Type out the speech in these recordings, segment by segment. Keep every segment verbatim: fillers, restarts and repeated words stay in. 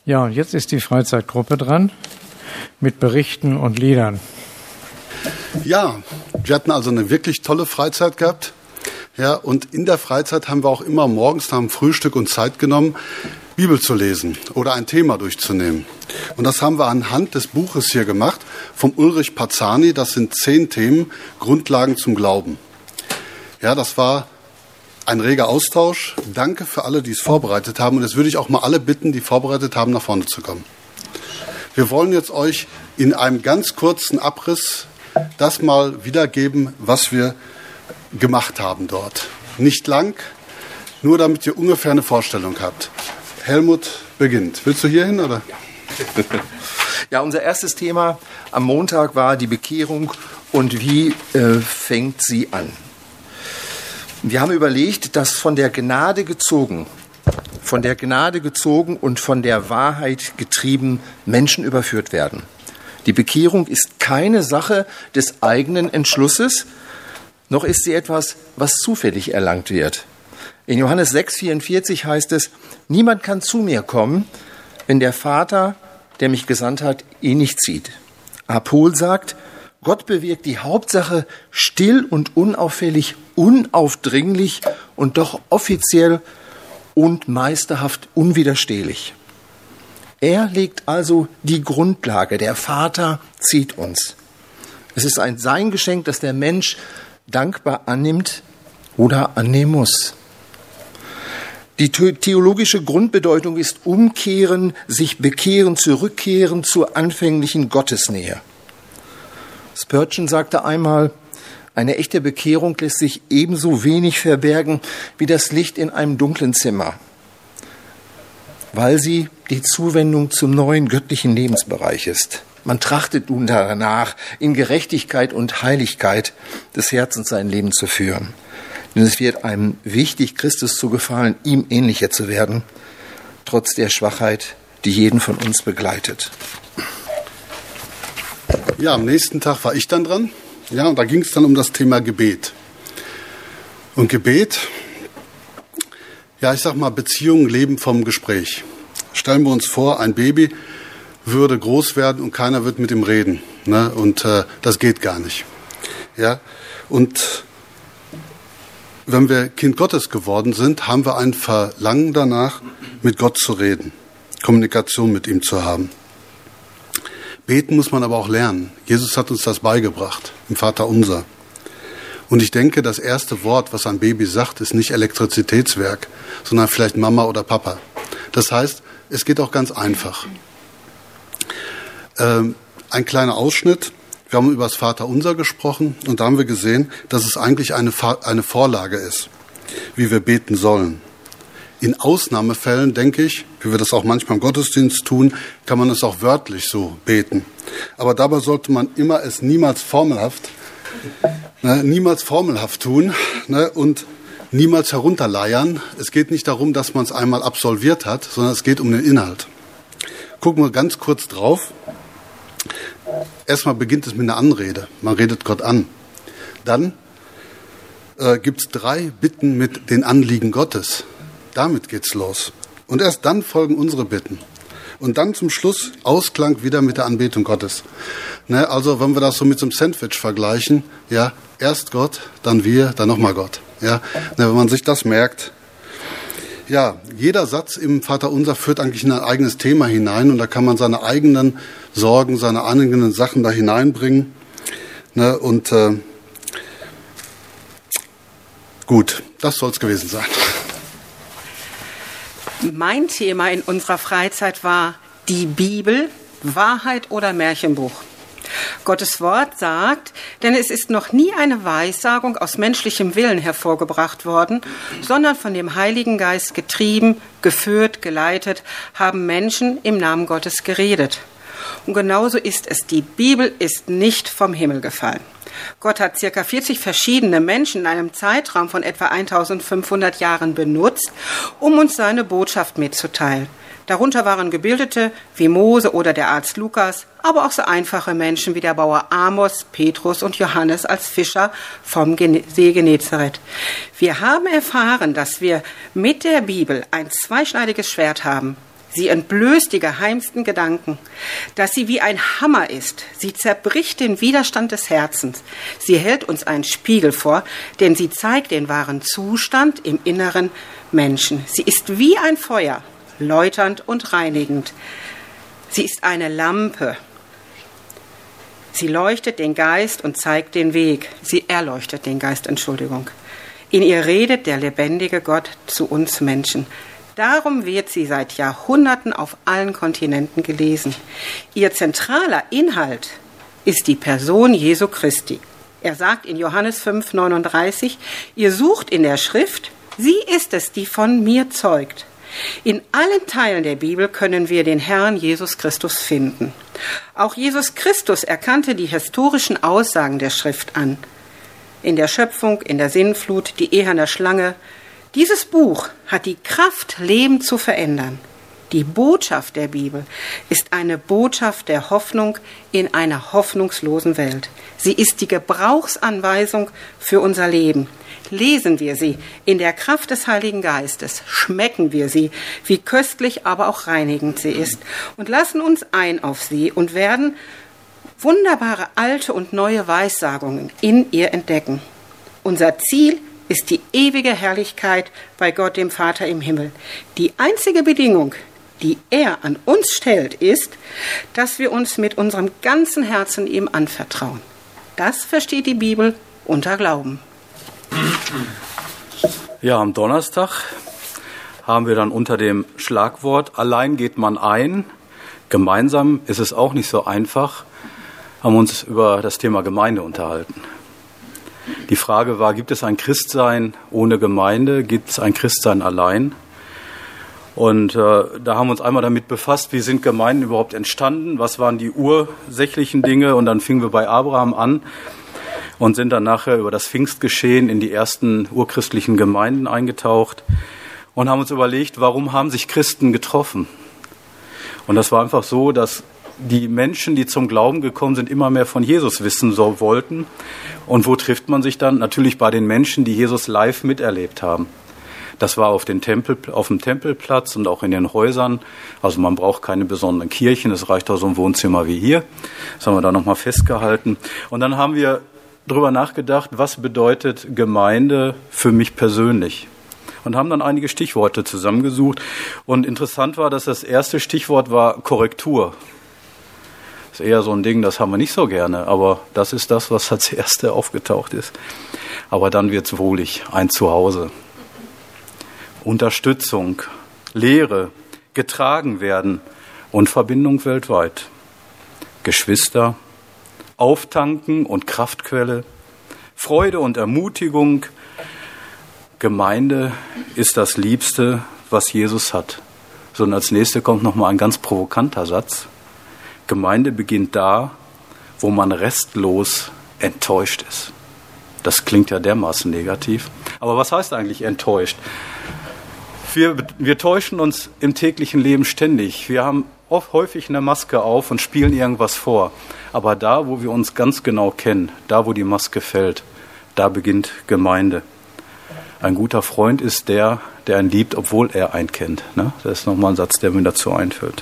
Ja, und jetzt ist die Freizeitgruppe dran mit Berichten und Liedern. Ja, wir hatten also eine wirklich tolle Freizeit gehabt. Ja, und in der Freizeit haben wir auch immer morgens nach dem Frühstück uns Zeit genommen, Bibel zu lesen oder ein Thema durchzunehmen. Und das haben wir anhand des Buches hier gemacht, vom Ulrich Parzani. Das sind zehn Themen, Grundlagen zum Glauben. Ja, das war ein reger Austausch. Danke für alle, die es vorbereitet haben. Und jetzt würde ich auch mal alle bitten, die vorbereitet haben, nach vorne zu kommen. Wir wollen jetzt euch in einem ganz kurzen Abriss das mal wiedergeben, was wir gemacht haben dort. Nicht lang, nur damit ihr ungefähr eine Vorstellung habt. Helmut beginnt. Willst du hier hin, oder? Ja, unser erstes Thema am Montag war die Bekehrung und wie äh, fängt sie an. Wir haben überlegt, dass von der Gnade gezogen, von der Gnade gezogen und von der Wahrheit getrieben Menschen überführt werden. Die Bekehrung ist keine Sache des eigenen Entschlusses, noch ist sie etwas, was zufällig erlangt wird. In Johannes sechs vierundvierzig heißt es, niemand kann zu mir kommen, wenn der Vater, der mich gesandt hat, ihn nicht zieht. Apol sagt, Gott bewirkt die Hauptsache still und unauffällig, unaufdringlich und doch offiziell und meisterhaft unwiderstehlich. Er legt also die Grundlage, der Vater zieht uns. Es ist ein sein Geschenk, das der Mensch dankbar annimmt oder annehmen muss. Die theologische Grundbedeutung ist umkehren, sich bekehren, zurückkehren zur anfänglichen Gottesnähe. Spurgeon sagte einmal, eine echte Bekehrung lässt sich ebenso wenig verbergen wie das Licht in einem dunklen Zimmer, weil sie die Zuwendung zum neuen göttlichen Lebensbereich ist. Man trachtet nun danach, in Gerechtigkeit und Heiligkeit des Herzens sein Leben zu führen. Denn es wird einem wichtig, Christus zu gefallen, ihm ähnlicher zu werden, trotz der Schwachheit, die jeden von uns begleitet. Ja, am nächsten Tag war ich dann dran. Ja, und da ging es dann um das Thema Gebet. Und Gebet, ja, ich sag mal, Beziehungen leben vom Gespräch. Stellen wir uns vor, ein Baby würde groß werden und keiner wird mit ihm reden. Ne? Und äh, das geht gar nicht. Ja, und wenn wir Kind Gottes geworden sind, haben wir ein Verlangen danach, mit Gott zu reden, Kommunikation mit ihm zu haben. Beten muss man aber auch lernen. Jesus hat uns das beigebracht, im Vaterunser. Und ich denke, das erste Wort, was ein Baby sagt, ist nicht Elektrizitätswerk, sondern vielleicht Mama oder Papa. Das heißt, es geht auch ganz einfach. Ähm, ein kleiner Ausschnitt. Wir haben über das Vaterunser gesprochen und da haben wir gesehen, dass es eigentlich eine, eine Vorlage ist, wie wir beten sollen. In Ausnahmefällen, denke ich, wie wir das auch manchmal im Gottesdienst tun, kann man es auch wörtlich so beten. Aber dabei sollte man immer es niemals formelhaft, ne, niemals formelhaft tun, ne, und niemals herunterleiern. Es geht nicht darum, dass man es einmal absolviert hat, sondern es geht um den Inhalt. Gucken wir ganz kurz drauf. Erstmal beginnt es mit einer Anrede. Man redet Gott an. Dann äh, gibt es drei Bitten mit den Anliegen Gottes. Damit geht's los. Und erst dann folgen unsere Bitten. Und dann zum Schluss Ausklang wieder mit der Anbetung Gottes. Ne, also wenn wir das so mit so einem Sandwich vergleichen, ja, erst Gott, dann wir, dann nochmal Gott. Ja, ne, wenn man sich das merkt. Ja, jeder Satz im Vaterunser führt eigentlich in ein eigenes Thema hinein und da kann man seine eigenen Sorgen, seine eigenen Sachen da hineinbringen. Ne, und äh, gut, das soll es gewesen sein. Mein Thema in unserer Freizeit war die Bibel, Wahrheit oder Märchenbuch. Gottes Wort sagt, denn es ist noch nie eine Weissagung aus menschlichem Willen hervorgebracht worden, sondern von dem Heiligen Geist getrieben, geführt, geleitet, haben Menschen im Namen Gottes geredet. Und genauso ist es. Die Bibel ist nicht vom Himmel gefallen. Gott hat circa vierzig verschiedene Menschen in einem Zeitraum von etwa eintausendfünfhundert Jahren benutzt, um uns seine Botschaft mitzuteilen. Darunter waren Gebildete wie Mose oder der Arzt Lukas, aber auch so einfache Menschen wie der Bauer Amos, Petrus und Johannes als Fischer vom See Genezareth. Wir haben erfahren, dass wir mit der Bibel ein zweischneidiges Schwert haben. Sie entblößt die geheimsten Gedanken. Dass sie wie ein Hammer ist. Sie zerbricht den Widerstand des Herzens. Sie hält uns einen Spiegel vor, denn sie zeigt den wahren Zustand im inneren Menschen. Sie ist wie ein Feuer, läuternd und reinigend. Sie ist eine Lampe. Sie leuchtet den Geist und zeigt den Weg. Sie erleuchtet den Geist, Entschuldigung. In ihr redet der lebendige Gott zu uns Menschen. Darum wird sie seit Jahrhunderten auf allen Kontinenten gelesen. Ihr zentraler Inhalt ist die Person Jesu Christi. Er sagt in Johannes fünf neununddreißig, ihr sucht in der Schrift, sie ist es, die von mir zeugt. In allen Teilen der Bibel können wir den Herrn Jesus Christus finden. Auch Jesus Christus erkannte die historischen Aussagen der Schrift an. In der Schöpfung, in der Sintflut, die eherne Schlange. Dieses Buch hat die Kraft, Leben zu verändern. Die Botschaft der Bibel ist eine Botschaft der Hoffnung in einer hoffnungslosen Welt. Sie ist die Gebrauchsanweisung für unser Leben. Lesen wir sie in der Kraft des Heiligen Geistes, schmecken wir sie, wie köstlich, aber auch reinigend sie ist, und lassen uns ein auf sie und werden wunderbare alte und neue Weissagungen in ihr entdecken. Unser Ziel ist die ewige Herrlichkeit bei Gott, dem Vater im Himmel. Die einzige Bedingung, die er an uns stellt, ist, dass wir uns mit unserem ganzen Herzen ihm anvertrauen. Das versteht die Bibel unter Glauben. Ja, am Donnerstag haben wir dann unter dem Schlagwort Allein geht man ein, gemeinsam ist es auch nicht so einfach, haben uns über das Thema Gemeinde unterhalten. Die Frage war, gibt es ein Christsein ohne Gemeinde? Gibt es ein Christsein allein? Und äh, da haben wir uns einmal damit befasst, wie sind Gemeinden überhaupt entstanden? Was waren die ursächlichen Dinge? Und dann fingen wir bei Abraham an und sind dann nachher über das Pfingstgeschehen in die ersten urchristlichen Gemeinden eingetaucht und haben uns überlegt, warum haben sich Christen getroffen? Und das war einfach so, dass die Menschen, die zum Glauben gekommen sind, immer mehr von Jesus wissen so wollten. Und wo trifft man sich dann? Natürlich bei den Menschen, die Jesus live miterlebt haben. Das war auf, den Tempel, auf dem Tempelplatz und auch in den Häusern. Also man braucht keine besonderen Kirchen, es reicht auch so ein Wohnzimmer wie hier. Das haben wir da nochmal festgehalten. Und dann haben wir darüber nachgedacht, was bedeutet Gemeinde für mich persönlich? Und haben dann einige Stichworte zusammengesucht. Und interessant war, dass das erste Stichwort war Korrektur. Das ist eher so ein Ding, das haben wir nicht so gerne, aber das ist das, was als Erste aufgetaucht ist. Aber dann wird's wohlig, ein Zuhause. Unterstützung, Lehre, getragen werden und Verbindung weltweit. Geschwister, Auftanken und Kraftquelle, Freude und Ermutigung. Gemeinde ist das Liebste, was Jesus hat. So, und als nächstes kommt nochmal ein ganz provokanter Satz. Gemeinde beginnt da, wo man restlos enttäuscht ist. Das klingt ja dermaßen negativ. Aber was heißt eigentlich enttäuscht? Wir, wir täuschen uns im täglichen Leben ständig. Wir haben oft häufig eine Maske auf und spielen irgendwas vor. Aber da, wo wir uns ganz genau kennen, da, wo die Maske fällt, da beginnt Gemeinde. Ein guter Freund ist der, der einen liebt, obwohl er einen kennt. Das ist nochmal ein Satz, der mir dazu einfällt.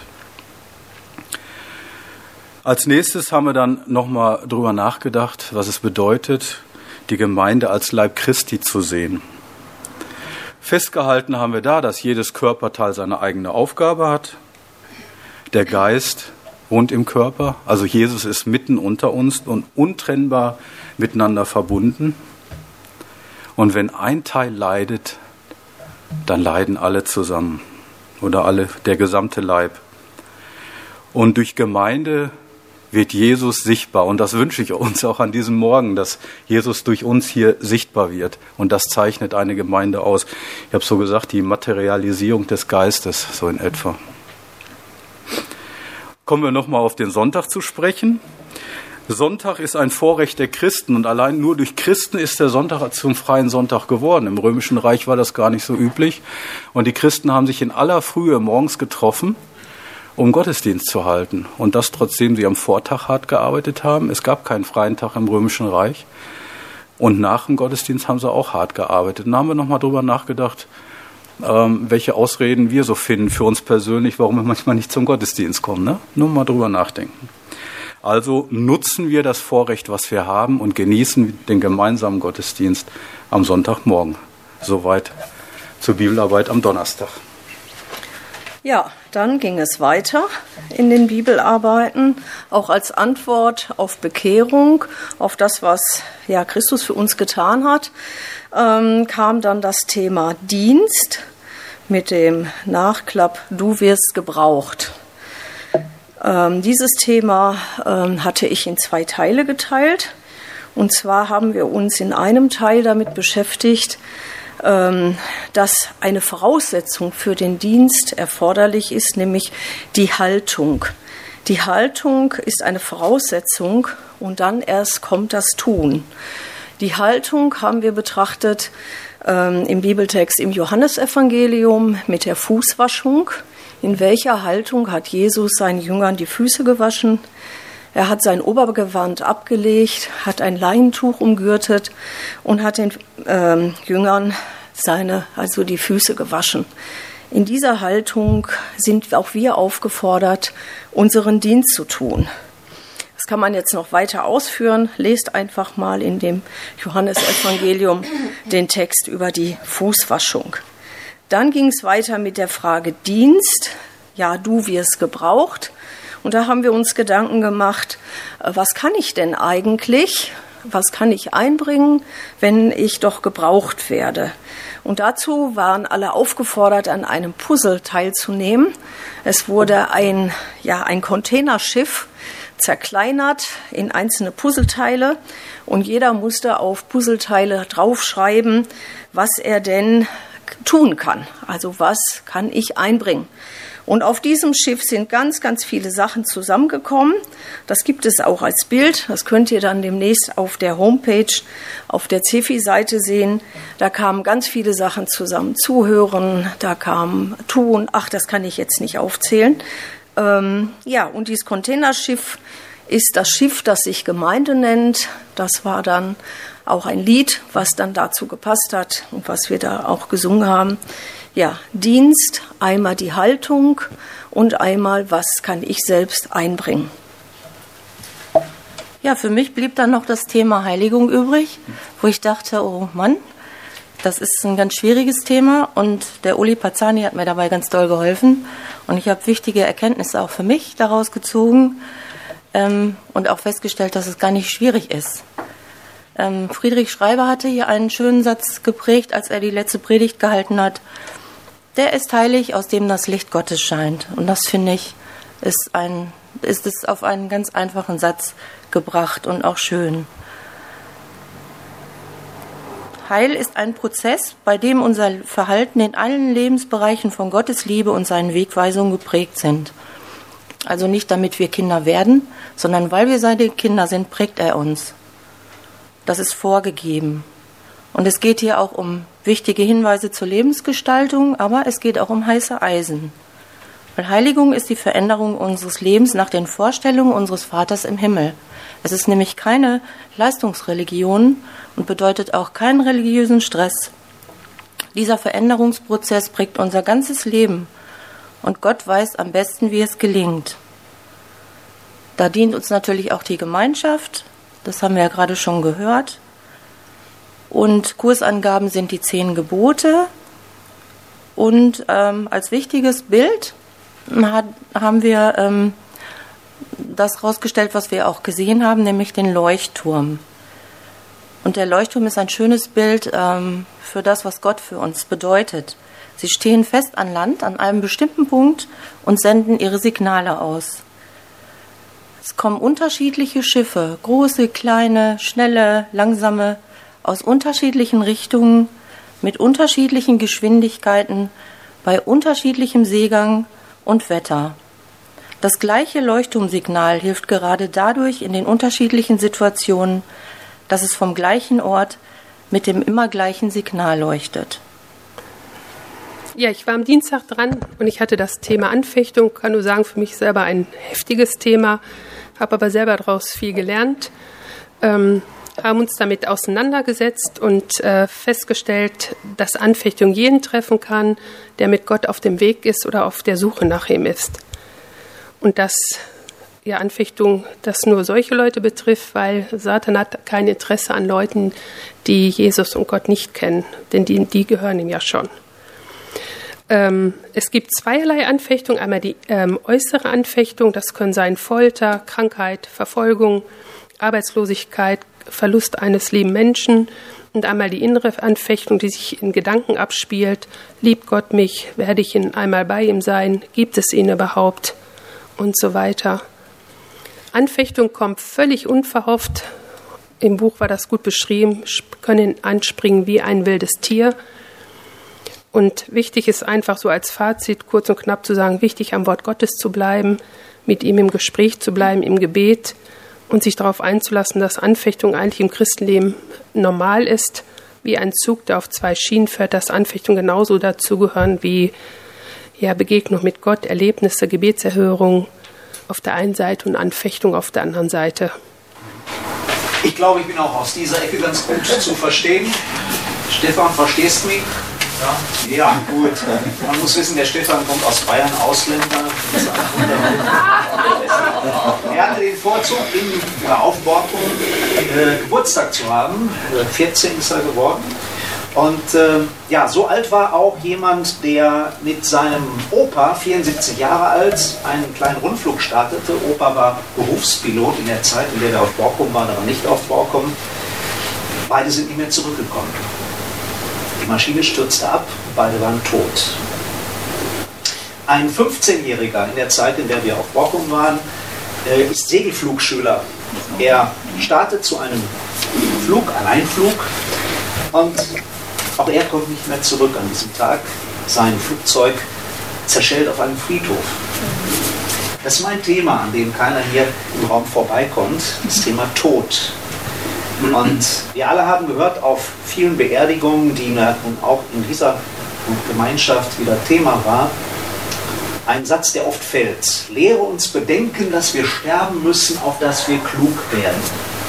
Als nächstes haben wir dann nochmal drüber nachgedacht, was es bedeutet, die Gemeinde als Leib Christi zu sehen. Festgehalten haben wir da, dass jedes Körperteil seine eigene Aufgabe hat. Der Geist wohnt im Körper, also Jesus ist mitten unter uns und untrennbar miteinander verbunden. Und wenn ein Teil leidet, dann leiden alle zusammen oder alle, der gesamte Leib. Und durch Gemeinde wird Jesus sichtbar. Und das wünsche ich uns auch an diesem Morgen, dass Jesus durch uns hier sichtbar wird. Und das zeichnet eine Gemeinde aus. Ich habe so gesagt, die Materialisierung des Geistes, so in etwa. Kommen wir nochmal auf den Sonntag zu sprechen. Sonntag ist ein Vorrecht der Christen und allein nur durch Christen ist der Sonntag zum freien Sonntag geworden. Im Römischen Reich war das gar nicht so üblich. Und die Christen haben sich in aller Frühe morgens getroffen, um Gottesdienst zu halten. Und das trotzdem sie am Vortag hart gearbeitet haben. Es gab keinen freien Tag im Römischen Reich. Und nach dem Gottesdienst haben sie auch hart gearbeitet. Und da haben wir nochmal drüber nachgedacht, ähm, welche Ausreden wir so finden für uns persönlich, warum wir manchmal nicht zum Gottesdienst kommen. Ne? Nur mal drüber nachdenken. Also nutzen wir das Vorrecht, was wir haben, und genießen den gemeinsamen Gottesdienst am Sonntagmorgen. Soweit zur Bibelarbeit am Donnerstag. Ja, dann ging es weiter in den Bibelarbeiten, auch als Antwort auf Bekehrung, auf das, was ja Christus für uns getan hat, ähm, kam dann das Thema Dienst mit dem Nachklapp Du wirst gebraucht. Ähm, dieses Thema ähm, hatte ich in zwei Teile geteilt. Und zwar haben wir uns in einem Teil damit beschäftigt, dass eine Voraussetzung für den Dienst erforderlich ist, nämlich die Haltung. Die Haltung ist eine Voraussetzung und dann erst kommt das Tun. Die Haltung haben wir betrachtet ähm, im Bibeltext im Johannesevangelium mit der Fußwaschung. In welcher Haltung hat Jesus seinen Jüngern die Füße gewaschen? Er hat sein Obergewand abgelegt, hat ein Leinentuch umgürtet und hat den ähm, Jüngern seine, also die Füße gewaschen. In dieser Haltung sind auch wir aufgefordert, unseren Dienst zu tun. Das kann man jetzt noch weiter ausführen. Lest einfach mal in dem Johannesevangelium den Text über die Fußwaschung. Dann ging es weiter mit der Frage Dienst. Ja, du wirst gebraucht. Und da haben wir uns Gedanken gemacht, was kann ich denn eigentlich, was kann ich einbringen, wenn ich doch gebraucht werde? Und dazu waren alle aufgefordert, an einem Puzzle teilzunehmen. Es wurde ein, ja, ein Containerschiff zerkleinert in einzelne Puzzleteile und jeder musste auf Puzzleteile draufschreiben, was er denn tun kann. Also was kann ich einbringen? Und auf diesem Schiff sind ganz, ganz viele Sachen zusammengekommen. Das gibt es auch als Bild. Das könnt ihr dann demnächst auf der Homepage, auf der C E F I-Seite sehen. Da kamen ganz viele Sachen zusammen. Zuhören, da kam Tun. Ach, das kann ich jetzt nicht aufzählen. Ähm, ja, und dieses Containerschiff ist das Schiff, das sich Gemeinde nennt. Das war dann auch ein Lied, was dann dazu gepasst hat und was wir da auch gesungen haben. Ja, Dienst, einmal die Haltung und einmal, was kann ich selbst einbringen. Ja, für mich blieb dann noch das Thema Heiligung übrig, wo ich dachte, oh Mann, das ist ein ganz schwieriges Thema und der Uli Pazzani hat mir dabei ganz doll geholfen und ich habe wichtige Erkenntnisse auch für mich daraus gezogen ähm, und auch festgestellt, dass es gar nicht schwierig ist. Ähm, Friedrich Schreiber hatte hier einen schönen Satz geprägt, als er die letzte Predigt gehalten hat. Der ist heilig, aus dem das Licht Gottes scheint. Und das, finde ich, ist, ein, ist es auf einen ganz einfachen Satz gebracht und auch schön. Heil ist ein Prozess, bei dem unser Verhalten in allen Lebensbereichen von Gottes Liebe und seinen Wegweisungen geprägt sind. Also nicht damit wir Kinder werden, sondern weil wir seine Kinder sind, prägt er uns. Das ist vorgegeben. Und es geht hier auch um wichtige Hinweise zur Lebensgestaltung, aber es geht auch um heiße Eisen. Weil Heiligung ist die Veränderung unseres Lebens nach den Vorstellungen unseres Vaters im Himmel. Es ist nämlich keine Leistungsreligion und bedeutet auch keinen religiösen Stress. Dieser Veränderungsprozess prägt unser ganzes Leben und Gott weiß am besten, wie es gelingt. Da dient uns natürlich auch die Gemeinschaft, das haben wir ja gerade schon gehört. Und Kursangaben sind die zehn Gebote. Und ähm, als wichtiges Bild hat, haben wir ähm, das rausgestellt, was wir auch gesehen haben, nämlich den Leuchtturm. Und der Leuchtturm ist ein schönes Bild ähm, für das, was Gott für uns bedeutet. Sie stehen fest an Land, an einem bestimmten Punkt und senden ihre Signale aus. Es kommen unterschiedliche Schiffe, große, kleine, schnelle, langsame, aus unterschiedlichen Richtungen, mit unterschiedlichen Geschwindigkeiten, bei unterschiedlichem Seegang und Wetter. Das gleiche Leuchtturmsignal hilft gerade dadurch in den unterschiedlichen Situationen, dass es vom gleichen Ort mit dem immer gleichen Signal leuchtet. Ja, ich war am Dienstag dran und ich hatte das Thema Anfechtung, kann nur sagen, für mich selber ein heftiges Thema, habe aber selber daraus viel gelernt. Ähm, haben uns damit auseinandergesetzt und äh, festgestellt, dass Anfechtung jeden treffen kann, der mit Gott auf dem Weg ist oder auf der Suche nach ihm ist. Und dass ja, Anfechtung das nur solche Leute betrifft, weil Satan hat kein Interesse an Leuten, die Jesus und Gott nicht kennen, denn die, die gehören ihm ja schon. Ähm, es gibt zweierlei Anfechtung, einmal die ähm, äußere Anfechtung, das können sein Folter, Krankheit, Verfolgung, Arbeitslosigkeit, Verlust eines lieben Menschen, und einmal die innere Anfechtung, die sich in Gedanken abspielt. Liebt Gott mich? Werde ich ihn einmal bei ihm sein? Gibt es ihn überhaupt? Und so weiter. Anfechtung kommt völlig unverhofft. Im Buch war das gut beschrieben, können anspringen wie ein wildes Tier. Und wichtig ist einfach so als Fazit, kurz und knapp zu sagen, wichtig am Wort Gottes zu bleiben, mit ihm im Gespräch zu bleiben, im Gebet und sich darauf einzulassen, dass Anfechtung eigentlich im Christenleben normal ist, wie ein Zug, der auf zwei Schienen fährt, dass Anfechtung genauso dazugehören wie ja, Begegnung mit Gott, Erlebnisse, Gebetserhörung auf der einen Seite und Anfechtung auf der anderen Seite. Ich glaube, ich bin auch aus dieser Ecke ganz gut zu verstehen. Stefan, verstehst du mich? Ja, ja, gut. Man muss wissen, der Stefan kommt aus Bayern, Ausländer. Er hatte den Vorzug, in, auf Borkum äh, Geburtstag zu haben. vierzehn ist er geworden. Und äh, ja, so alt war auch jemand, der mit seinem Opa, vierundsiebzig Jahre alt, einen kleinen Rundflug startete. Opa war Berufspilot in der Zeit, in der wir auf Borkum waren, aber nicht auf Borkum. Beide sind nicht mehr zurückgekommen. Die Maschine stürzte ab, beide waren tot. Ein fünfzehnjähriger in der Zeit, in der wir auf Borkum waren, ist Segelflugschüler. Er startet zu einem Flug, Alleinflug, und auch er kommt nicht mehr zurück an diesem Tag. Sein Flugzeug zerschellt auf einem Friedhof. Das ist mein Thema, an dem keiner hier im Raum vorbeikommt, das Thema Tod. Und wir alle haben gehört auf vielen Beerdigungen, die nun auch in dieser Gemeinschaft wieder Thema war, ein Satz, der oft fällt. Lehre uns bedenken, dass wir sterben müssen, auf dass wir klug werden.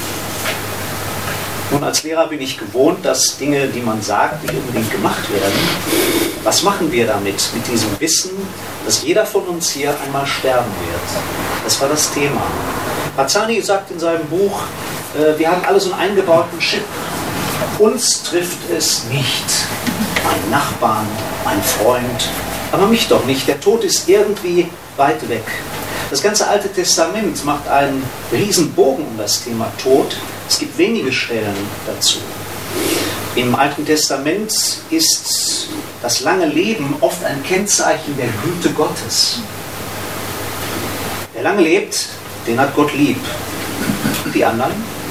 Nun, als Lehrer bin ich gewohnt, dass Dinge, die man sagt, nicht unbedingt gemacht werden. Was machen wir damit, mit diesem Wissen, dass jeder von uns hier einmal sterben wird? Das war das Thema. Mazzani sagt in seinem Buch, wir haben alle so einen eingebauten Chip. Uns trifft es nicht. Mein Nachbarn, mein Freund, aber mich doch nicht. Der Tod ist irgendwie weit weg. Das ganze Alte Testament macht einen riesen Bogen um das Thema Tod. Es gibt wenige Stellen dazu. Im Alten Testament ist das lange Leben oft ein Kennzeichen der Güte Gottes. Wer lange lebt, den hat Gott lieb. Und die anderen?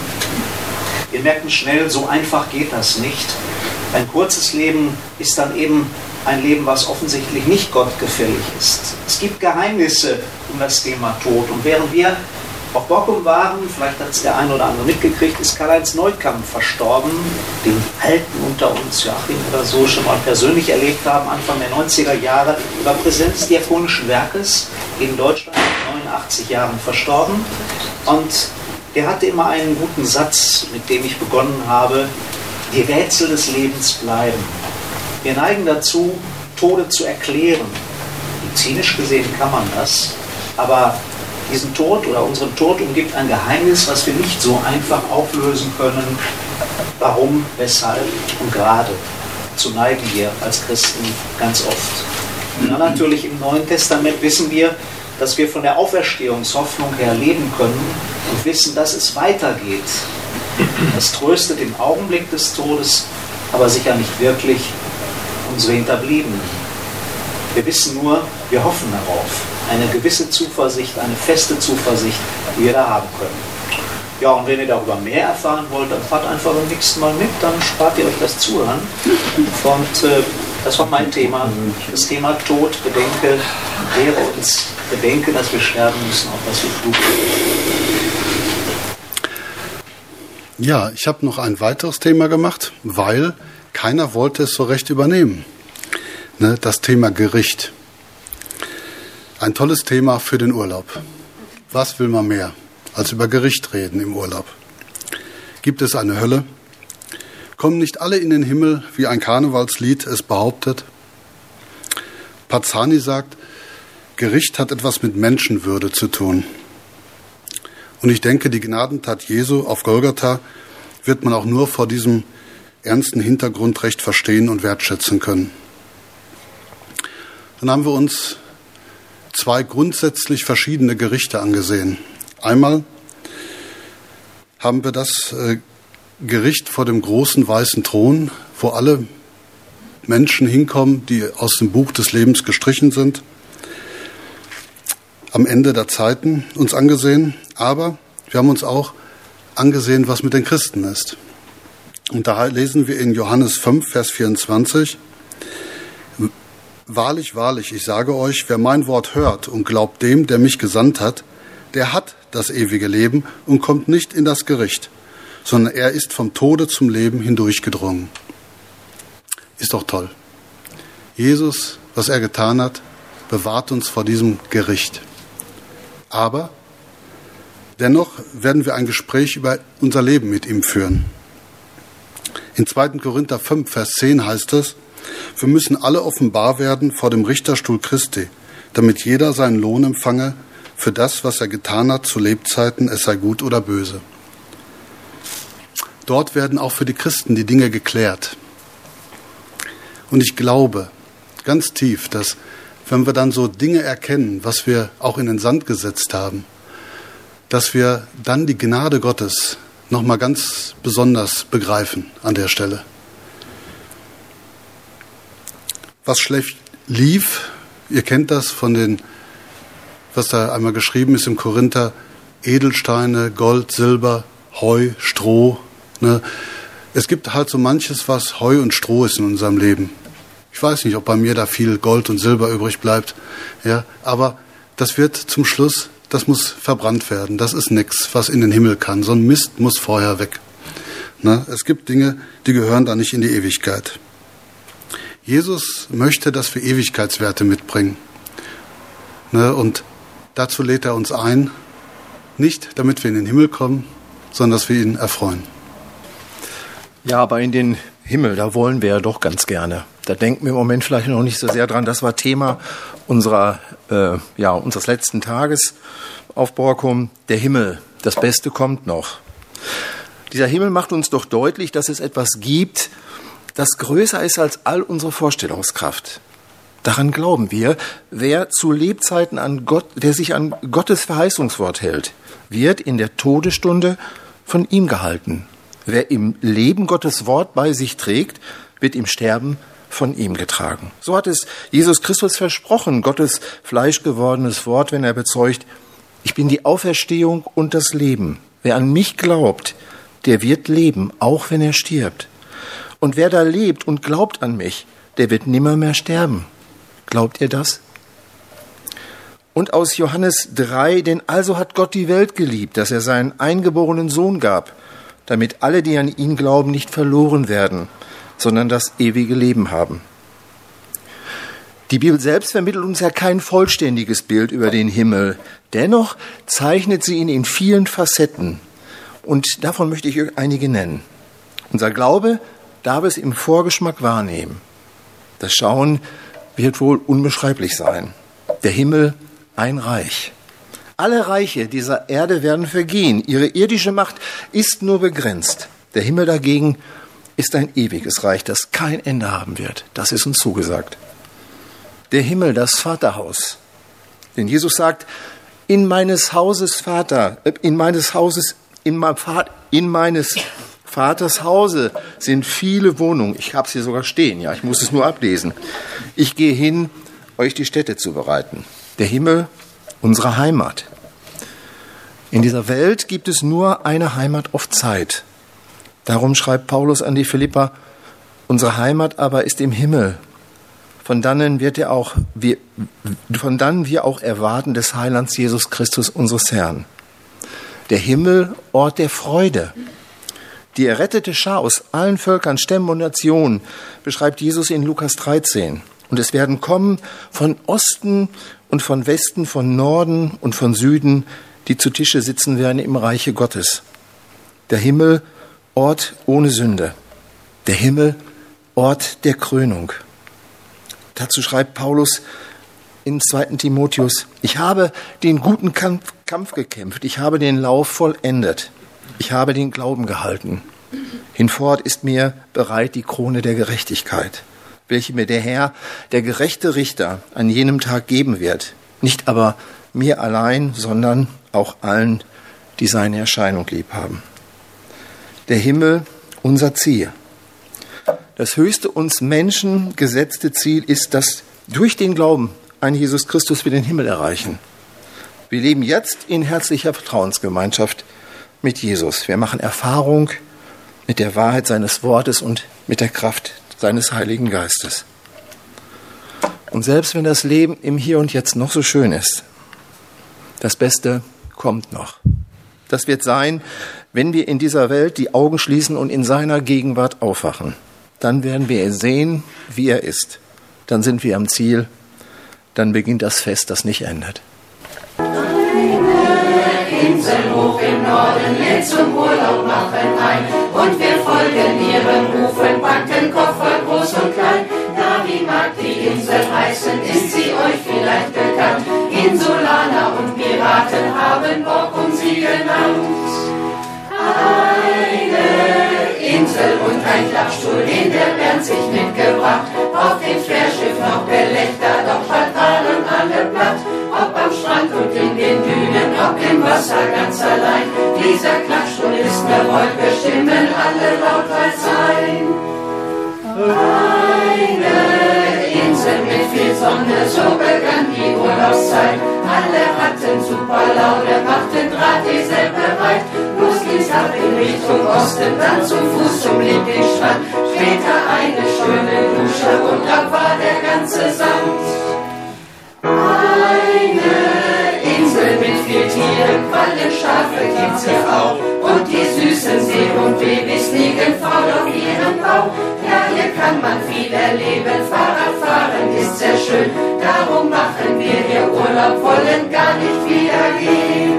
Wir merken schnell, so einfach geht das nicht. Ein kurzes Leben ist dann eben ein Leben, was offensichtlich nicht gottgefällig ist. Es gibt Geheimnisse um das Thema Tod. Und während wir auf Borkum waren, vielleicht hat es der eine oder andere mitgekriegt, ist Karl-Heinz Neukamp verstorben, den Alten unter uns, Joachim oder so, schon mal persönlich erlebt haben, Anfang der neunziger Jahre, war Präsident des Diakonischen Werkes in Deutschland, mit neunundachtzig Jahren verstorben. Und der hatte immer einen guten Satz, mit dem ich begonnen habe: Die Rätsel des Lebens bleiben. Wir neigen dazu, Tode zu erklären. Medizinisch gesehen kann man das, aber diesen Tod oder unseren Tod umgibt ein Geheimnis, was wir nicht so einfach auflösen können. Warum, weshalb und gerade. Dazu neigen wir als Christen ganz oft. Und dann natürlich im Neuen Testament wissen wir, dass wir von der Auferstehungshoffnung her leben können und wissen, dass es weitergeht. Das tröstet im Augenblick des Todes, aber sicher nicht wirklich unsere Hinterbliebenen. Wir wissen nur, wir hoffen darauf. Eine gewisse Zuversicht, eine feste Zuversicht, die wir da haben können. Ja, und wenn ihr darüber mehr erfahren wollt, dann fahrt einfach beim nächsten Mal mit, dann spart ihr euch das Zuhören. Und äh, das war mein Thema, das Thema Tod, Bedenke, lehre uns bedenken, dass wir sterben müssen, auch dass wir klug werden. Ja, ich habe noch ein weiteres Thema gemacht, weil keiner wollte es so recht übernehmen. Ne, das Thema Gericht. Ein tolles Thema für den Urlaub. Was will man mehr, als über Gericht reden im Urlaub? Gibt es eine Hölle? Kommen nicht alle in den Himmel, wie ein Karnevalslied es behauptet? Pazzani sagt, Gericht hat etwas mit Menschenwürde zu tun. Und ich denke, die Gnadentat Jesu auf Golgatha wird man auch nur vor diesem ernsten Hintergrund recht verstehen und wertschätzen können. Dann haben wir uns zwei grundsätzlich verschiedene Gerichte angesehen. Einmal haben wir das äh, Gericht vor dem großen weißen Thron, wo alle Menschen hinkommen, die aus dem Buch des Lebens gestrichen sind, am Ende der Zeiten uns angesehen. Aber wir haben uns auch angesehen, was mit den Christen ist. Und da lesen wir in Johannes fünf, Vers vierundzwanzig, Wahrlich, wahrlich, ich sage euch, wer mein Wort hört und glaubt dem, der mich gesandt hat, der hat das ewige Leben und kommt nicht in das Gericht, sondern er ist vom Tode zum Leben hindurchgedrungen. Ist doch toll. Jesus, was er getan hat, bewahrt uns vor diesem Gericht. Aber dennoch werden wir ein Gespräch über unser Leben mit ihm führen. In zweiter Korinther fünf, Vers zehn heißt es, wir müssen alle offenbar werden vor dem Richterstuhl Christi, damit jeder seinen Lohn empfange für das, was er getan hat zu Lebzeiten, es sei gut oder böse. Dort werden auch für die Christen die Dinge geklärt. Und ich glaube ganz tief, dass wenn wir dann so Dinge erkennen, was wir auch in den Sand gesetzt haben, dass wir dann die Gnade Gottes nochmal ganz besonders begreifen an der Stelle. Was schlecht lief, ihr kennt das von den, was da einmal geschrieben ist im Korinther, Edelsteine, Gold, Silber, Heu, Stroh. Ne? Es gibt halt so manches, was Heu und Stroh ist in unserem Leben. Ich weiß nicht, ob bei mir da viel Gold und Silber übrig bleibt. Ja, aber das wird zum Schluss, das muss verbrannt werden. Das ist nichts, was in den Himmel kann. So ein Mist muss vorher weg. Ne? Es gibt Dinge, die gehören da nicht in die Ewigkeit. Jesus möchte, dass wir Ewigkeitswerte mitbringen. Ne? Und dazu lädt er uns ein, nicht damit wir in den Himmel kommen, sondern dass wir ihn erfreuen. Ja, aber in den Himmel, da wollen wir ja doch ganz gerne. Da denken wir im Moment vielleicht noch nicht so sehr dran. Das war Thema unserer, äh, ja, unseres letzten Tages auf Borkum. Der Himmel, das Beste kommt noch. Dieser Himmel macht uns doch deutlich, dass es etwas gibt, das größer ist als all unsere Vorstellungskraft. Daran glauben wir, wer zu Lebzeiten an Gott, der sich an Gottes Verheißungswort hält, wird in der Todesstunde von ihm gehalten. Wer im Leben Gottes Wort bei sich trägt, wird im Sterben von ihm getragen. So hat es Jesus Christus versprochen, Gottes fleischgewordenes Wort, wenn er bezeugt, ich bin die Auferstehung und das Leben. Wer an mich glaubt, der wird leben, auch wenn er stirbt. Und wer da lebt und glaubt an mich, der wird nimmermehr sterben. Glaubt ihr das? Und aus Johannes drei, denn also hat Gott die Welt geliebt, dass er seinen eingeborenen Sohn gab, damit alle, die an ihn glauben, nicht verloren werden, sondern das ewige Leben haben. Die Bibel selbst vermittelt uns ja kein vollständiges Bild über den Himmel. Dennoch zeichnet sie ihn in vielen Facetten. Und davon möchte ich euch einige nennen. Unser Glaube darf es im Vorgeschmack wahrnehmen. Das Schauen wird wohl unbeschreiblich sein. Der Himmel ein Reich. Alle Reiche dieser Erde werden vergehen. Ihre irdische Macht ist nur begrenzt. Der Himmel dagegen ist ein ewiges Reich, das kein Ende haben wird. Das ist uns zugesagt. Der Himmel, das Vaterhaus. Denn Jesus sagt, in meines Hauses Vater, in meines Hauses, in, mein Vater, in meines Vaters Hause sind viele Wohnungen. Ich habe es hier sogar stehen, ja, ich muss es nur ablesen. Ich gehe hin, euch die Stätte zu bereiten. Der Himmel, unsere Heimat. In dieser Welt gibt es nur eine Heimat auf Zeit. Darum schreibt Paulus an die Philipper, unsere Heimat aber ist im Himmel. Von dannen wird er auch, wir, von dannen wir auch erwarten des Heilands Jesus Christus, unseres Herrn. Der Himmel, Ort der Freude. Die errettete Schar aus allen Völkern, Stämmen und Nationen beschreibt Jesus in Lukas dreizehn. Und es werden kommen von Osten und von Westen, von Norden und von Süden, die zu Tische sitzen werden im Reiche Gottes. Der Himmel, Ort ohne Sünde. Der Himmel, Ort der Krönung. Dazu schreibt Paulus im zweiten Timotheus, ich habe den guten Kampf, Kampf gekämpft, ich habe den Lauf vollendet, ich habe den Glauben gehalten. Hinfort ist mir bereit die Krone der Gerechtigkeit, welche mir der Herr, der gerechte Richter, an jenem Tag geben wird. Nicht aber mir allein, sondern auch allen, die seine Erscheinung lieb haben. Der Himmel, unser Ziel. Das höchste uns Menschen gesetzte Ziel ist, dass durch den Glauben an Jesus Christus wir den Himmel erreichen. Wir leben jetzt in herzlicher Vertrauensgemeinschaft mit Jesus. Wir machen Erfahrung mit der Wahrheit seines Wortes und mit der Kraft seines Heiligen Geistes. Und selbst wenn das Leben im Hier und Jetzt noch so schön ist, das Beste kommt noch. Das wird sein, wenn wir in dieser Welt die Augen schließen und in seiner Gegenwart aufwachen. Dann werden wir sehen, wie er ist. Dann sind wir am Ziel. Dann beginnt das Fest, das nicht endet. Eine Insel hoch im Norden lädt zum Urlaub machen ein. Und wir folgen ihren Rufen, packen Koffer groß und klein. Na, wie mag die Insel heißen, ist sie euch vielleicht bekannt? Insulaner und Piraten haben Bock um sie genannt. Eine Insel und ein Klappstuhl, den der Bernd sich mitgebracht. Auf dem Fährschiff noch Gelächter, doch bald waren alle platt. Ob am Strand und in den Dünen, ob im Wasser ganz allein. Dieser Klappstuhl ist ne Wolke, stimmen alle laut sein. Eine Insel mit viel Sonne, so begann die Urlaubszeit. Alle hatten super Laune, machten Drahtesel bereit. Los ging's ab in Richtung Osten, dann zum Fuß zum Lieblingsstrand. Später eine schöne Dusche und ab war der ganze Sand. Eine Insel mit viel Tieren, Quallen, Schafe gibt's hier auch. Und die süßen See- und Babys liegen faul auf ihrem Bauch. Ja, hier kann man viel erleben, Fahrradfahren ist sehr schön. Darum machen wir hier Urlaub, wollen gar nicht wieder gehen.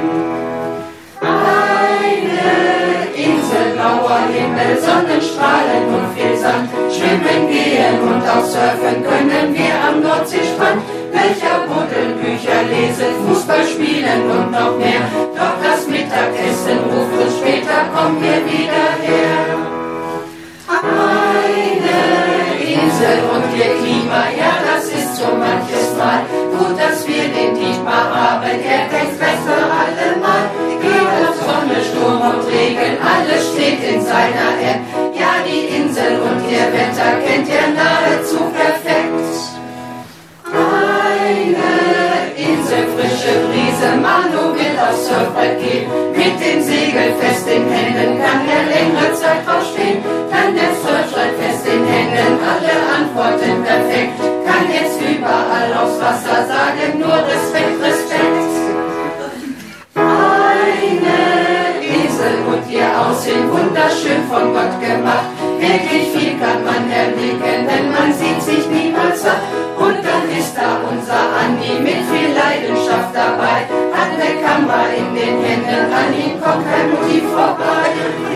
Eine Insel, blauer Himmel, Sonnenstrahlen und viel Sand. Schwimmen gehen und auch surfen können wir am Nordseestrand. Löcher buddeln, Bücher lesen, Fußball spielen und noch mehr. Doch das Mittagessen ruft uns, später kommen wir wieder her. Eine Insel und ihr Klima, ja, das ist so manches Mal. Gut, dass wir den Dietmar haben, er denkt besser allemal. Geht auf Sonne, Sturm und Regen, alles steht in seiner App. Ja, die Insel und ihr Wetter kennt er nahezu perfekt. Eine Insel, frische Brise, Manu will aufs Surfbrett gehen. Mit dem Segel fest in Händen kann er längere Zeit draufstehen. Dann der Surfbrett fest in Händen, alle Antworten perfekt. Kann jetzt überall aufs Wasser sagen, nur Respekt, Respekt. Eine Insel und ihr Aussehen, wunderschön von Gott gemacht. Wirklich viel kann man erblicken, denn man sieht sich niemals satt. Und dann ist da unser Andi mit viel Leidenschaft dabei. Hat eine Kamera in den Händen, an ihm kommt kein Motiv vorbei.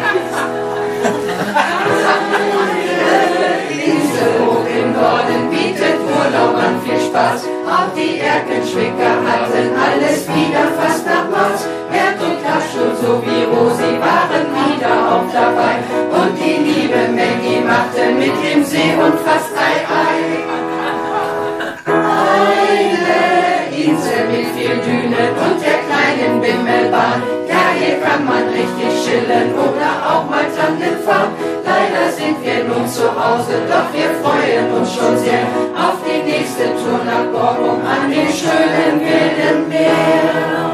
Eine Insel hoch im Norden bietet Urlaubern viel Spaß. Auch die Erkenschwicker hatten alles wieder fast nach Maß. Bert und Klappstuhl sowie Rosi waren wieder auch dabei. Und die liebe Maggie machte mit dem See und fast Ei Ei. Eine Insel mit viel Dünen und der kleinen Bimmelbahn. Ja, hier kann man richtig chillen oder auch mal Tandem fahren. Leider sind wir nun zu Hause, doch wir freuen uns schon sehr auf die nächste Tour nach Borkum an den schönen wilden Meer.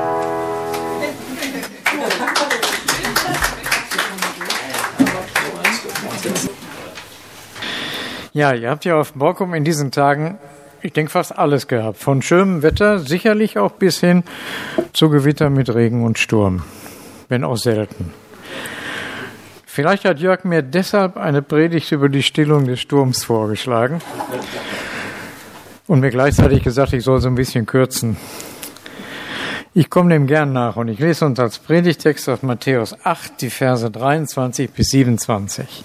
Ja, ihr habt ja auf Borkum in diesen Tagen, ich denke, fast alles gehabt. Von schönem Wetter, sicherlich auch bis hin zu Gewitter mit Regen und Sturm, wenn auch selten. Vielleicht hat Jörg mir deshalb eine Predigt über die Stillung des Sturms vorgeschlagen und mir gleichzeitig gesagt, ich soll so ein bisschen kürzen. Ich komme dem gern nach und ich lese uns als Predigtext aus Matthäus acht, die Verse dreiundzwanzig bis siebenundzwanzig.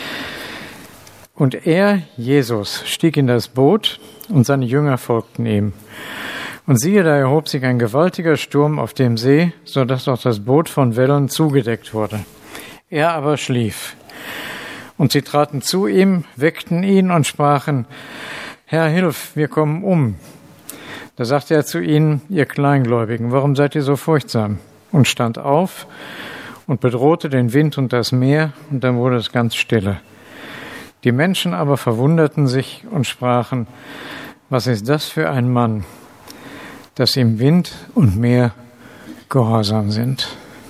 Und er, Jesus, stieg in das Boot und seine Jünger folgten ihm. Und siehe, da erhob sich ein gewaltiger Sturm auf dem See, so dass auch das Boot von Wellen zugedeckt wurde. Er aber schlief. Und sie traten zu ihm, weckten ihn und sprachen, Herr, hilf, wir kommen um. Da sagte er zu ihnen, ihr Kleingläubigen, warum seid ihr so furchtsam? Und stand auf und bedrohte den Wind und das Meer, und dann wurde es ganz stille. Die Menschen aber verwunderten sich und sprachen, was ist das für ein Mann, dass ihm Wind und Meer gehorsam sind?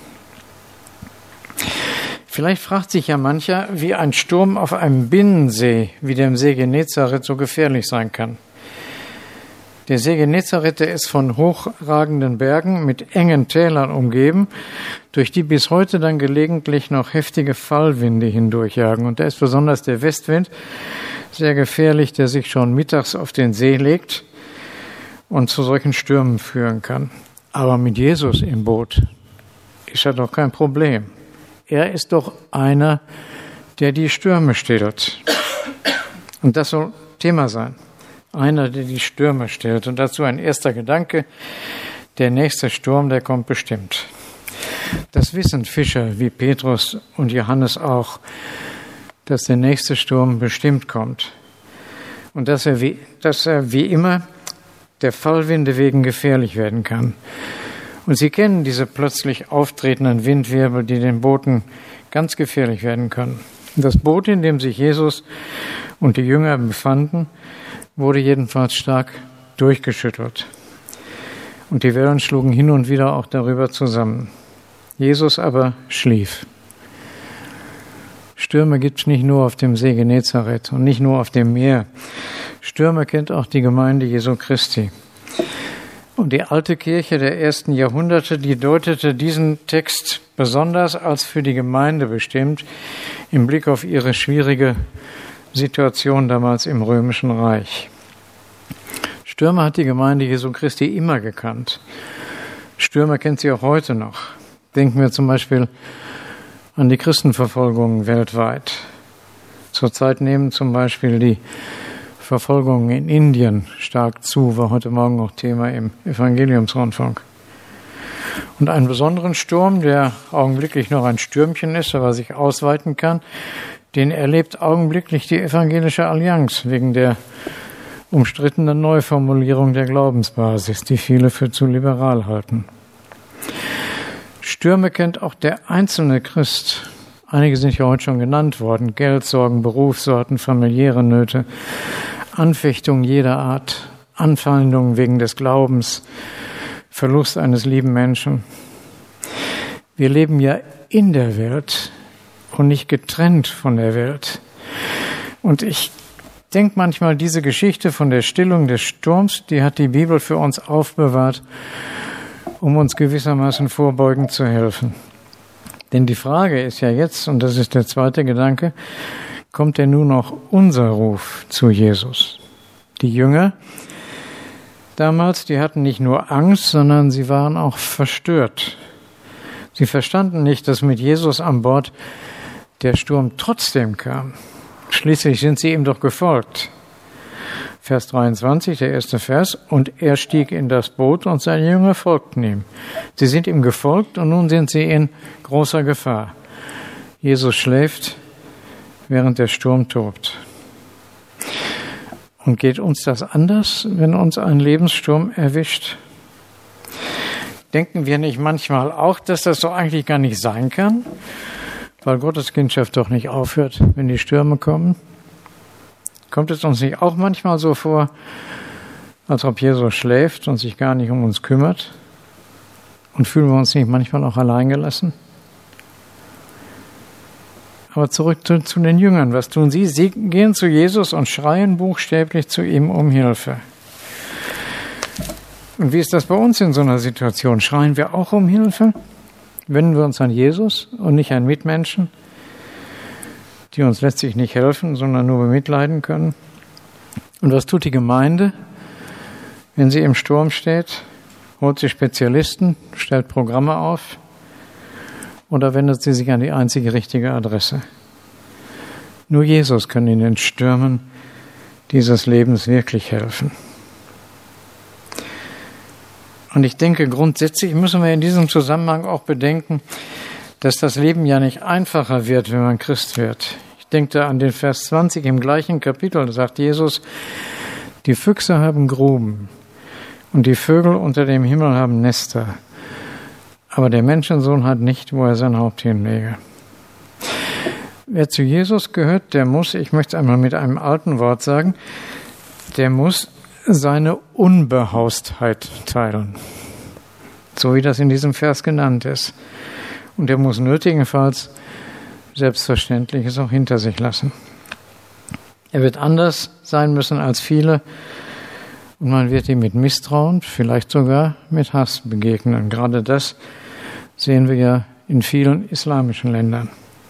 Vielleicht fragt sich ja mancher, wie ein Sturm auf einem Binnensee wie dem See Genezareth so gefährlich sein kann. Der See Genezareth, der ist von hochragenden Bergen mit engen Tälern umgeben, durch die bis heute dann gelegentlich noch heftige Fallwinde hindurchjagen. Und da ist besonders der Westwind sehr gefährlich, der sich schon mittags auf den See legt und zu solchen Stürmen führen kann. Aber mit Jesus im Boot ist das doch kein Problem. Er ist doch einer, der die Stürme stillt. Und das soll Thema sein. Einer, der die Stürme stillt. Und dazu ein erster Gedanke. Der nächste Sturm, der kommt bestimmt. Das wissen Fischer wie Petrus und Johannes auch, dass der nächste Sturm bestimmt kommt. Und dass er wie, dass er wie immer der Fallwinde wegen gefährlich werden kann. Und sie kennen diese plötzlich auftretenden Windwirbel, die den Booten ganz gefährlich werden können. Das Boot, in dem sich Jesus und die Jünger befanden, wurde jedenfalls stark durchgeschüttelt. Und die Wellen schlugen hin und wieder auch darüber zusammen. Jesus aber schlief. Stürme gibt es nicht nur auf dem See Genezareth und nicht nur auf dem Meer. Stürme kennt auch die Gemeinde Jesu Christi. Und die alte Kirche der ersten Jahrhunderte, die deutete diesen Text besonders als für die Gemeinde bestimmt, im Blick auf ihre schwierige Situation damals im Römischen Reich. Stürme hat die Gemeinde Jesu Christi immer gekannt. Stürme kennt sie auch heute noch. Denken wir zum Beispiel an die Christenverfolgungen weltweit. Zurzeit nehmen zum Beispiel die Verfolgungen in Indien stark zu, war heute Morgen auch Thema im Evangeliumsrundfunk. Und einen besonderen Sturm, der augenblicklich noch ein Stürmchen ist, aber sich ausweiten kann, den erlebt augenblicklich die Evangelische Allianz wegen der umstrittenen Neuformulierung der Glaubensbasis, die viele für zu liberal halten. Stürme kennt auch der einzelne Christ. Einige sind ja heute schon genannt worden. Geldsorgen, Berufssorten, familiäre Nöte, Anfechtungen jeder Art, Anfeindungen wegen des Glaubens, Verlust eines lieben Menschen. Wir leben ja in der Welt und nicht getrennt von der Welt. Und ich denke manchmal, diese Geschichte von der Stillung des Sturms, die hat die Bibel für uns aufbewahrt, um uns gewissermaßen vorbeugend zu helfen. Denn die Frage ist ja jetzt, und das ist der zweite Gedanke, kommt denn nun noch unser Ruf zu Jesus? Die Jünger damals, die hatten nicht nur Angst, sondern sie waren auch verstört. Sie verstanden nicht, dass mit Jesus an Bord der Sturm trotzdem kam. Schließlich sind sie ihm doch gefolgt. Vers dreiundzwanzig, der erste Vers, und er stieg in das Boot und seine Jünger folgten ihm. Sie sind ihm gefolgt und nun sind sie in großer Gefahr. Jesus schläft, während der Sturm tobt. Und geht uns das anders, wenn uns ein Lebenssturm erwischt? Denken wir nicht manchmal auch, dass das so eigentlich gar nicht sein kann, weil Gottes Kindschaft doch nicht aufhört, wenn die Stürme kommen? Kommt es uns nicht auch manchmal so vor, als ob Jesus schläft und sich gar nicht um uns kümmert? Und fühlen wir uns nicht manchmal auch alleingelassen? Aber zurück zu, zu den Jüngern. Was tun sie? Sie gehen zu Jesus und schreien buchstäblich zu ihm um Hilfe. Und wie ist das bei uns in so einer Situation? Schreien wir auch um Hilfe? Wenden wir uns an Jesus und nicht an Mitmenschen, die uns letztlich nicht helfen, sondern nur bemitleiden können? Und was tut die Gemeinde, wenn sie im Sturm steht? Holt sie Spezialisten, stellt Programme auf oder wendet sie sich an die einzige richtige Adresse? Nur Jesus kann in den Stürmen dieses Lebens wirklich helfen. Und ich denke, grundsätzlich müssen wir in diesem Zusammenhang auch bedenken, dass das Leben ja nicht einfacher wird, wenn man Christ wird. Ich denke da an den Vers zwanzig im gleichen Kapitel, da sagt Jesus, die Füchse haben Gruben und die Vögel unter dem Himmel haben Nester, aber der Menschensohn hat nicht, wo er sein Haupt hinlege. Wer zu Jesus gehört, der muss, ich möchte es einmal mit einem alten Wort sagen, der muss seine Unbehaustheit teilen, so wie das in diesem Vers genannt ist. Und er muss nötigenfalls Selbstverständliches auch hinter sich lassen. Er wird anders sein müssen als viele und man wird ihm mit Misstrauen, vielleicht sogar mit Hass begegnen. Gerade das sehen wir ja in vielen islamischen Ländern.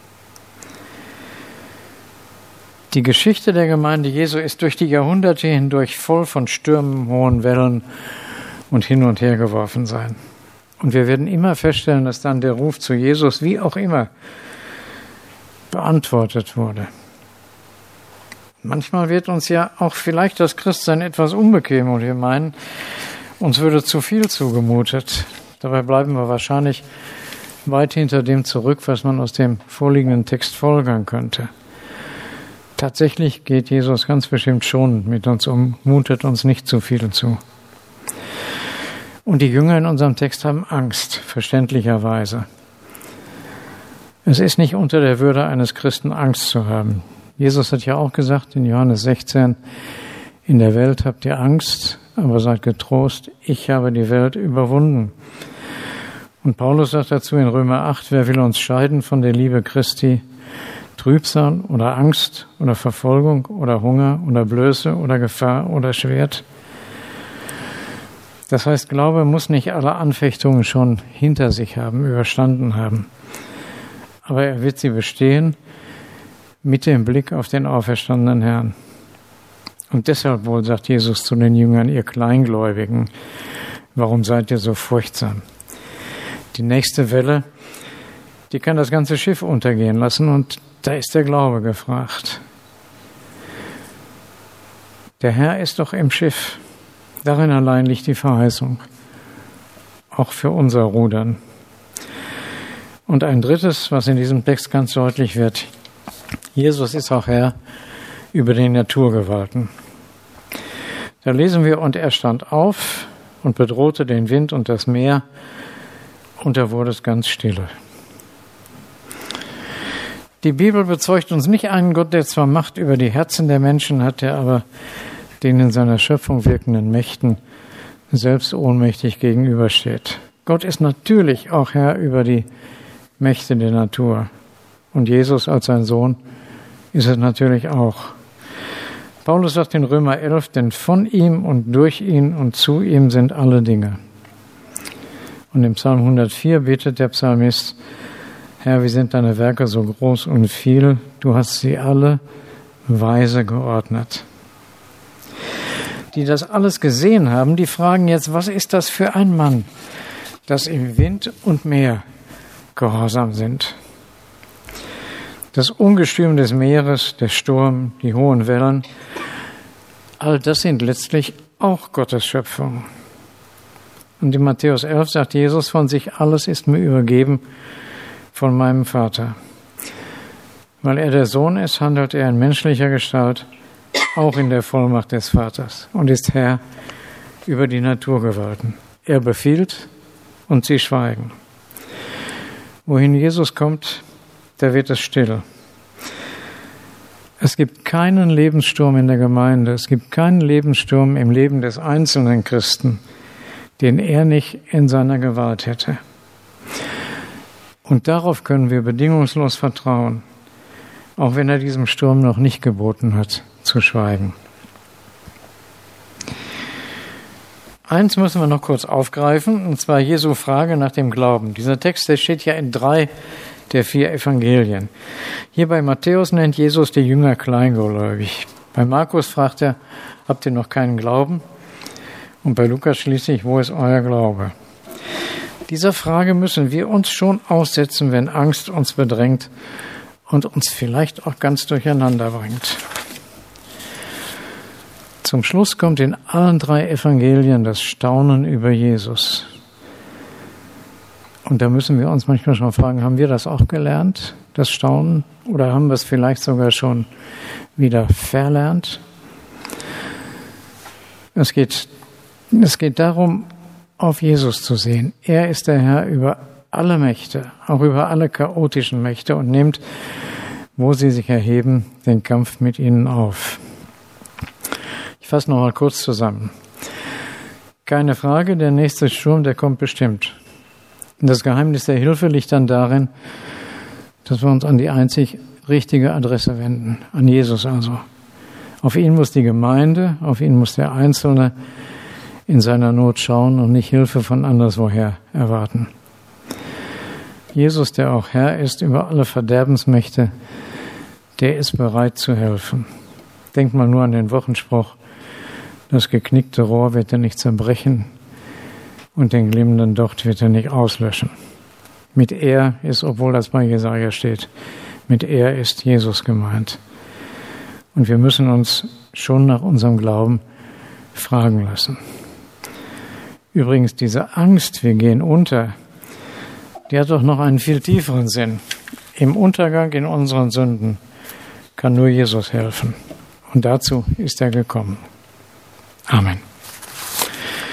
Die Geschichte der Gemeinde Jesu ist durch die Jahrhunderte hindurch voll von Stürmen, hohen Wellen und hin und her geworfen sein. Und wir werden immer feststellen, dass dann der Ruf zu Jesus, wie auch immer, beantwortet wurde. Manchmal wird uns ja auch vielleicht das Christsein etwas unbequem und wir meinen, uns würde zu viel zugemutet. Dabei bleiben wir wahrscheinlich weit hinter dem zurück, was man aus dem vorliegenden Text folgern könnte. Tatsächlich geht Jesus ganz bestimmt schon mit uns um, mutet uns nicht zu viel zu. Und die Jünger in unserem Text haben Angst, verständlicherweise. Es ist nicht unter der Würde eines Christen, Angst zu haben. Jesus hat ja auch gesagt in Johannes sechzehn, in der Welt habt ihr Angst, aber seid getrost, ich habe die Welt überwunden. Und Paulus sagt dazu in Römer acht, wer will uns scheiden von der Liebe Christi? Trübsal oder Angst oder Verfolgung oder Hunger oder Blöße oder Gefahr oder Schwert. Das heißt, Glaube muss nicht alle Anfechtungen schon hinter sich haben, überstanden haben. Aber er wird sie bestehen mit dem Blick auf den auferstandenen Herrn. Und deshalb wohl sagt Jesus zu den Jüngern, ihr Kleingläubigen, warum seid ihr so furchtsam? Die nächste Welle, die kann das ganze Schiff untergehen lassen und da ist der Glaube gefragt. Der Herr ist doch im Schiff. Darin allein liegt die Verheißung. Auch für unser Rudern. Und ein drittes, was in diesem Text ganz deutlich wird. Jesus ist auch Herr über die Naturgewalten. Da lesen wir, und er stand auf und bedrohte den Wind und das Meer und da wurde es ganz stille. Die Bibel bezeugt uns nicht einen Gott, der zwar Macht über die Herzen der Menschen hat, der aber den in seiner Schöpfung wirkenden Mächten selbst ohnmächtig gegenübersteht. Gott ist natürlich auch Herr über die Mächte der Natur. Und Jesus als sein Sohn ist es natürlich auch. Paulus sagt in Römer elf, denn von ihm und durch ihn und zu ihm sind alle Dinge. Und im Psalm hundertvier betet der Psalmist, Herr, wie sind deine Werke so groß und viel, du hast sie alle weise geordnet. Die das alles gesehen haben, die fragen jetzt, was ist das für ein Mann, dass im Wind und Meer gehorsam sind? Das Ungestüm des Meeres, der Sturm, die hohen Wellen, all das sind letztlich auch Gottes Schöpfung. Und in Matthäus elf sagt Jesus von sich, alles ist mir übergeben von meinem Vater. Weil er der Sohn ist, handelt er in menschlicher Gestalt, auch in der Vollmacht des Vaters und ist Herr über die Naturgewalten. Er befiehlt und sie schweigen. Wohin Jesus kommt, da wird es still. Es gibt keinen Lebenssturm in der Gemeinde, es gibt keinen Lebenssturm im Leben des einzelnen Christen, den er nicht in seiner Gewalt hätte. Und darauf können wir bedingungslos vertrauen, auch wenn er diesem Sturm noch nicht geboten hat, zu schweigen. Eins müssen wir noch kurz aufgreifen, und zwar Jesu Frage nach dem Glauben. Dieser Text, der steht ja in drei der vier Evangelien. Hier bei Matthäus nennt Jesus die Jünger kleingläubig. Bei Markus fragt er, habt ihr noch keinen Glauben? Und bei Lukas schließlich, wo ist euer Glaube? Dieser Frage müssen wir uns schon aussetzen, wenn Angst uns bedrängt und uns vielleicht auch ganz durcheinander bringt. Zum Schluss kommt in allen drei Evangelien das Staunen über Jesus. Und da müssen wir uns manchmal schon fragen, haben wir das auch gelernt, das Staunen? Oder haben wir es vielleicht sogar schon wieder verlernt? Es geht, es geht darum, auf Jesus zu sehen. Er ist der Herr über alle Mächte, auch über alle chaotischen Mächte und nimmt, wo sie sich erheben, den Kampf mit ihnen auf. Ich fasse noch mal kurz zusammen. Keine Frage, der nächste Sturm, der kommt bestimmt. Und das Geheimnis der Hilfe liegt dann darin, dass wir uns an die einzig richtige Adresse wenden, an Jesus also. Auf ihn muss die Gemeinde, auf ihn muss der Einzelne in seiner Not schauen und nicht Hilfe von anderswoher erwarten. Jesus, der auch Herr ist über alle Verderbensmächte, der ist bereit zu helfen. Denkt mal nur an den Wochenspruch, das geknickte Rohr wird er nicht zerbrechen und den glimmenden Docht wird er nicht auslöschen. Mit er ist, obwohl das bei Jesaja steht, mit er ist Jesus gemeint. Und wir müssen uns schon nach unserem Glauben fragen lassen. Übrigens, diese Angst, wir gehen unter, die hat doch noch einen viel tieferen Sinn. Im Untergang in unseren Sünden kann nur Jesus helfen. Und dazu ist er gekommen. Amen.